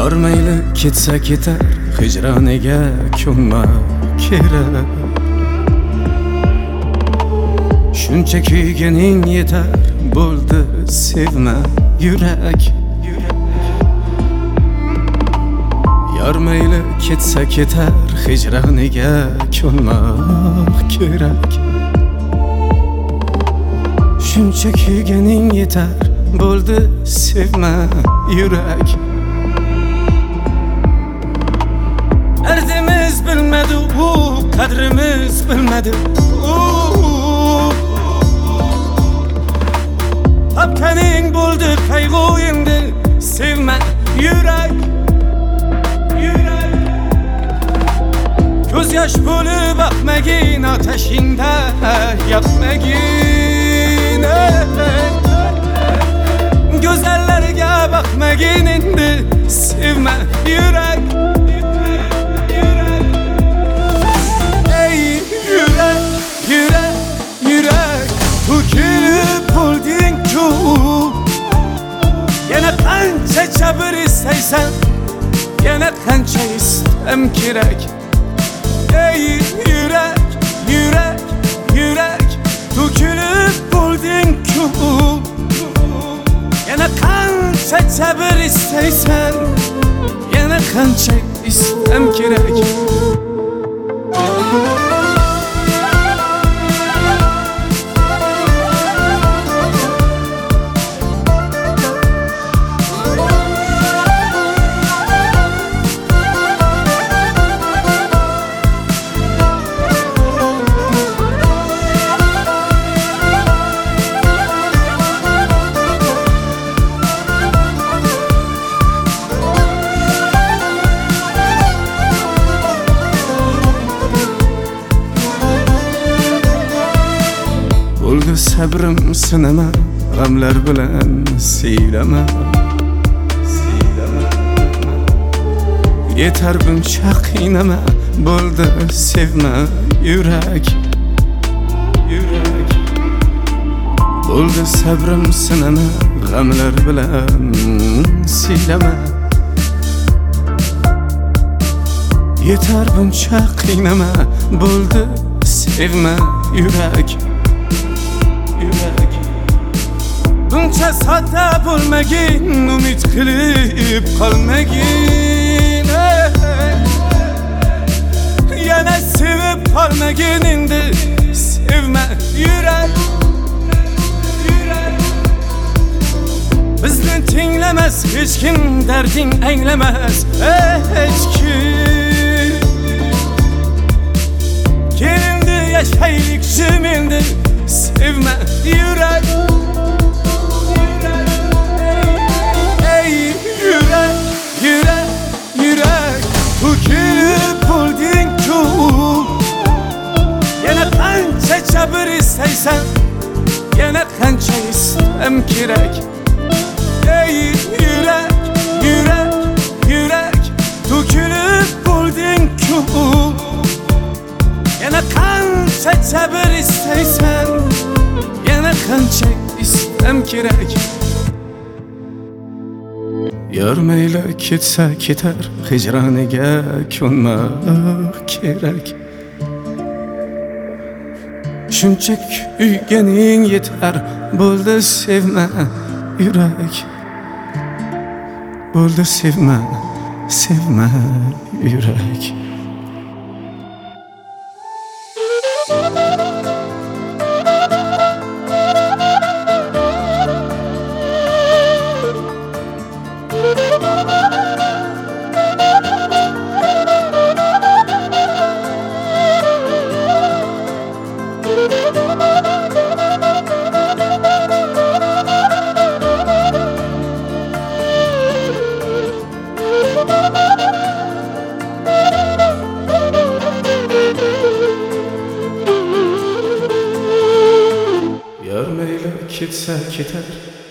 Yor mayli ketsa ketar, hijroniga ko'nma kerak. Shuncha kuyganing yetar, bo'ldi sevma yurak. Yor mayli ketsa ketar, hijroniga ko'nmak kerak. Shuncha kuyganing yetar, bo'ldi sevma yurak. Derdimiz bilmedi, kadrimiz bilmedi. Tapkaning bo'ldi qayg'u endi, sevma yurak. Ko'z yosh bo'lib aqmagin, otashingda yoqmagin. Go'zallarga baqmagin endi, sevma yurak. Ey yurak, yurak, yurak, to'kilib bo'lding-ku. Yana qancha sabr istaysan, yana qancha istam kerak. Ey yurak, yurak, yurak, to'kilib bo'lding-ku. Yana qancha sabr istaysan, yana qancha istam kerak. Bo'ldi sabrim sinama, g'amlar bilan siylama. Yetar buncha qiynama, bo'ldi sevma yurak. Bo'ldi sabrim sinama, g'amlar bilan siylama. Yetar buncha qiynama, bo'ldi sevma yurak. Buncha sodda bo'lmagin, umid qilib qolmagin. Yana sevib qolmagin endi, sevma yurak. Bizni tinglamas hech kim, darding anglamas hech kim. Kelindi yashaylik jim endi, sevma yurak. Yurak, yurak, yurak, to'kilib bo'lding-ku. Yana qancha sabr istaysan, yana qancha istam kerak. Ey yurak, yurak, yurak, to'kilib bo'lding-ku. Yana qancha sabr istaysan, yana qancha istam kerak. Yor mayli ketsa ketar, hijroniga ko'nmak kerak. Shuncha kuyganing yetar, bo'ldi sevma yurak. Bo'ldi sevma, sevma yurak. Yor mayli ketsa ketar,